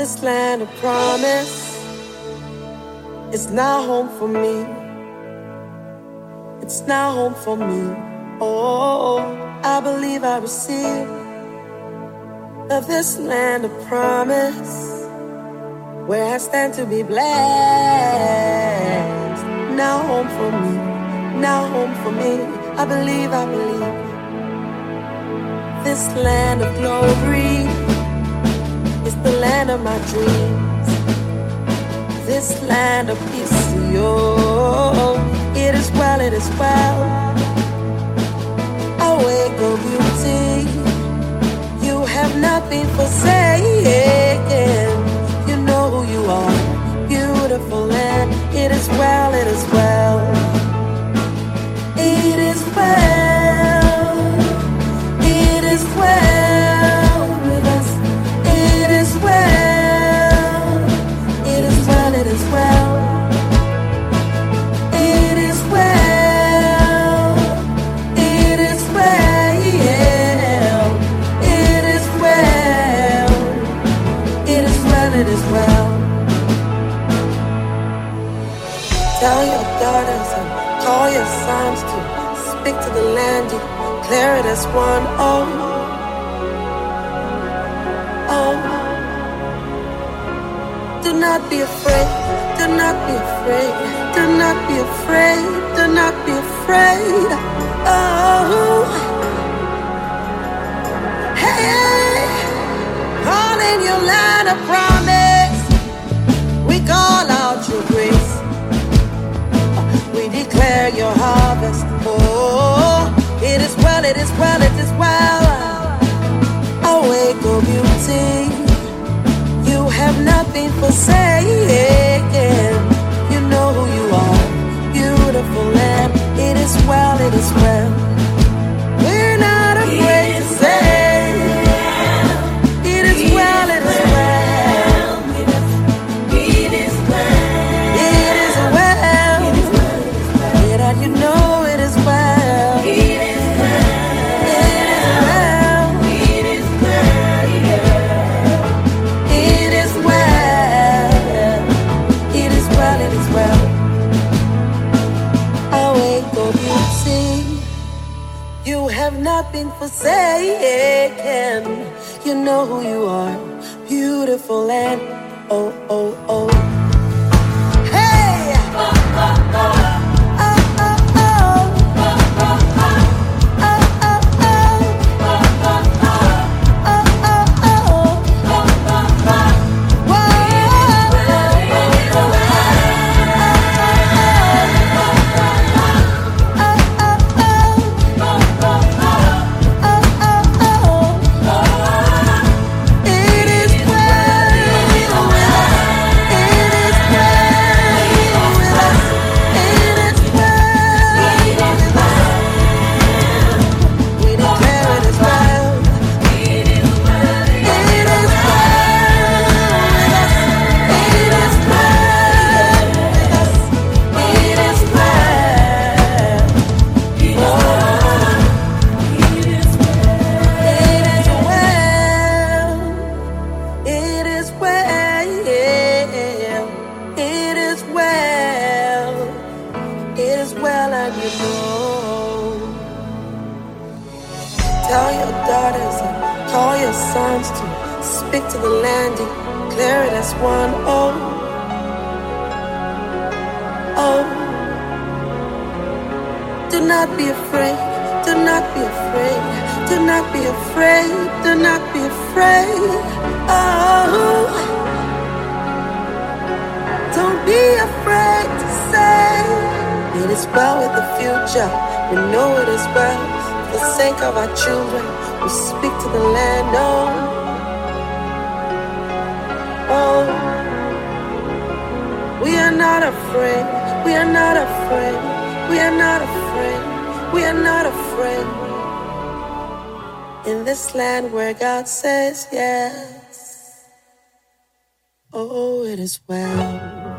this land of promise is now home for me. It's now home for me. Oh, I believe I receive of this land of promise where I stand to be blessed. Now home for me. Now home for me. I believe. This land of glory is the land of my dreams. This land of peace, yo, it is well, it is well. Awake, oh beauty, you have not been forsaken. You know who you are, beautiful land. It is well, it is well. It is well, it is well with us. It is well, it is well, it is well. It is well, it is well, it is well, it is well, it is well. Tell your daughters and call your sons to speak to the land, declare it as one. Oh, oh. Do not be afraid, do not be afraid, do not be afraid, do not be afraid. Oh, hey, all in your land of promise, we call out your grace. We declare your harvest. Oh, it is well, it is well, it is well. Awake, oh beauty, you have not been forsaken. You know who you are, beautiful land. It is well, it is well. We're not afraid to say, it is well, it is well. It is well, it is well. That you know it is well. It is well. It is well. It is well. It is well. It is well. Awake, oh beauty, you have not been forsaken. You know who you are, beautiful land. Oh, oh, oh. Hey! Oh, oh, oh. Tell your daughters and call your sons to speak to the land, declare it as one. Oh, oh. Do not be afraid, do not be afraid, do not be afraid, do not be afraid. Oh, don't be afraid to say it is well with the future. We know it is well. For the sake of our children, we speak to the land. Oh, oh. We are not afraid. We are not afraid. We are not afraid. We are not afraid. In this land where God says yes. Oh, it is well.